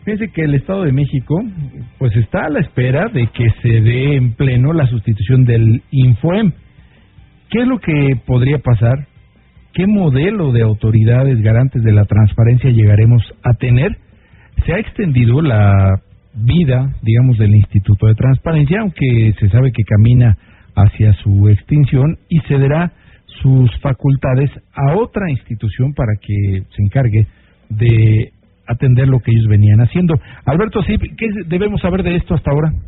Fíjense que el Estado de México pues está a la espera de que se dé en pleno la sustitución del Infoem. ¿Qué es lo que podría pasar? ¿Qué modelo de autoridades garantes de la transparencia llegaremos a tener? Se ha extendido la vida, digamos, del Instituto de Transparencia, aunque se sabe que camina hacia su extinción y cederá sus facultades a otra institución para que se encargue de atender lo que ellos venían haciendo. Alberto, sí, ¿qué debemos saber de esto hasta ahora?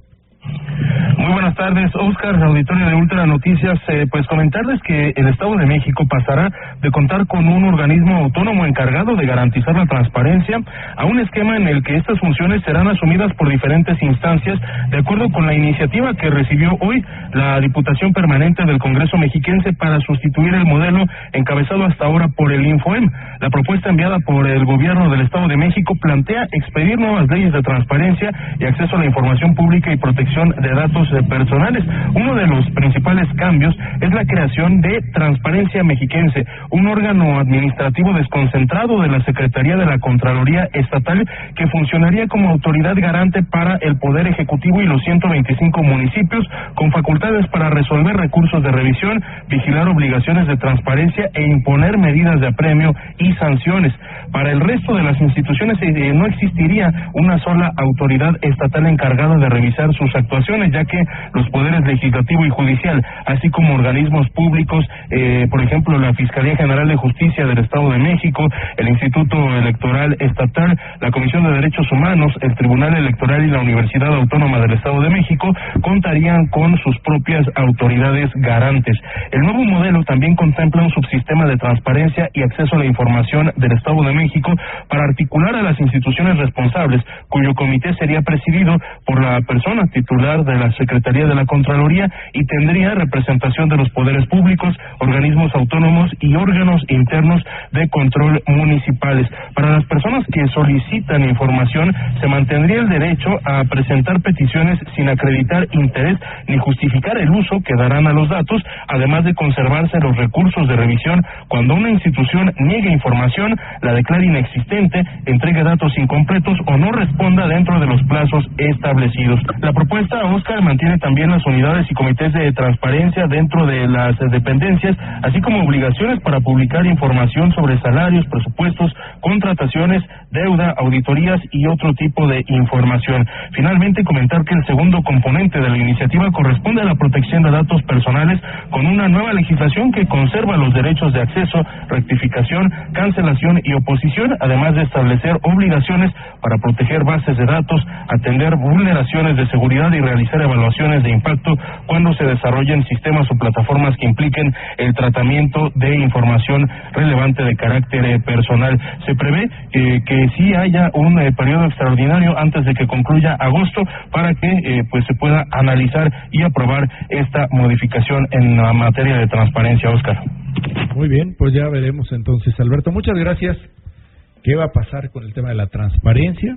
Muy buenas tardes, Oscar, auditorio de Ultra Noticias. Pues comentarles que el Estado de México pasará de contar con un organismo autónomo encargado de garantizar la transparencia a un esquema en el que estas funciones serán asumidas por diferentes instancias, de acuerdo con la iniciativa que recibió hoy la Diputación Permanente del Congreso Mexiquense para sustituir el modelo encabezado hasta ahora por el Infoem. La propuesta enviada por el Gobierno del Estado de México plantea expedir nuevas leyes de transparencia y acceso a la información pública y protección de datos personales. Uno de los principales cambios es la creación de Transparencia Mexiquense, un órgano administrativo desconcentrado de la Secretaría de la Contraloría Estatal que funcionaría como autoridad garante para el Poder Ejecutivo y los 125 municipios, con facultades para resolver recursos de revisión, vigilar obligaciones de transparencia e imponer medidas de apremio y sanciones. Para el resto de las instituciones no existiría una sola autoridad estatal encargada de revisar sus actuaciones, ya que los poderes legislativo y judicial, así como organismos públicos, por ejemplo la Fiscalía General de Justicia del Estado de México, el Instituto Electoral Estatal, la Comisión de Derechos Humanos, el Tribunal Electoral y la Universidad Autónoma del Estado de México contarían con sus propias autoridades garantes. El nuevo modelo también contempla un subsistema de transparencia y acceso a la información del Estado de México para articular a las instituciones responsables, cuyo comité sería presidido por la persona titular de la Secretaría de la Contraloría y tendría representación de los poderes públicos, organismos autónomos y órganos internos de control municipales. Para las personas que solicitan información, se mantendría el derecho a presentar peticiones sin acreditar interés ni justificar el uso que darán a los datos, además de conservarse los recursos de revisión cuando una institución niegue información, la declare inexistente, entregue datos incompletos o no responda dentro de los plazos establecidos. La propuesta, Oscar, mantiene también las unidades y comités de transparencia dentro de las dependencias, así como obligaciones para publicar información sobre salarios, presupuestos, contrataciones, deuda, auditorías y otro tipo de información. Finalmente, comentar que el segundo componente de la iniciativa corresponde a la protección de datos personales con una nueva legislación que conserva los derechos de acceso, rectificación, cancelación y oposición, además de establecer obligaciones para proteger bases de datos, atender vulneraciones de seguridad y realizar evaluaciones de impacto cuando se desarrollen sistemas o plataformas que impliquen el tratamiento de información relevante de carácter personal. Se prevé que sí haya un periodo extraordinario antes de que concluya agosto para que pues se pueda analizar y aprobar esta modificación en la materia de transparencia, Oscar. Muy bien, pues ya veremos entonces, Alberto. Muchas gracias. ¿Qué va a pasar con el tema de la transparencia?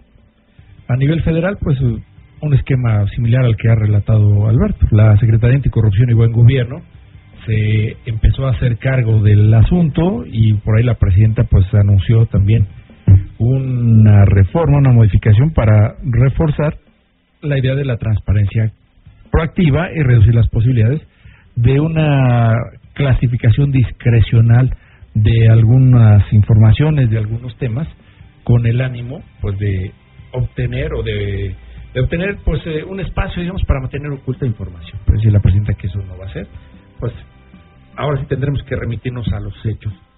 A nivel federal, pues un esquema similar al que ha relatado Alberto. La Secretaría Anticorrupción y Buen Gobierno se empezó a hacer cargo del asunto y por ahí la presidenta pues anunció también una reforma, una modificación para reforzar la idea de la transparencia proactiva y reducir las posibilidades de una clasificación discrecional de algunas informaciones, de algunos temas, con el ánimo pues de obtener pues un espacio, digamos, para mantener oculta información. Pero si la presidenta que eso no va a hacer, pues ahora sí tendremos que remitirnos a los hechos.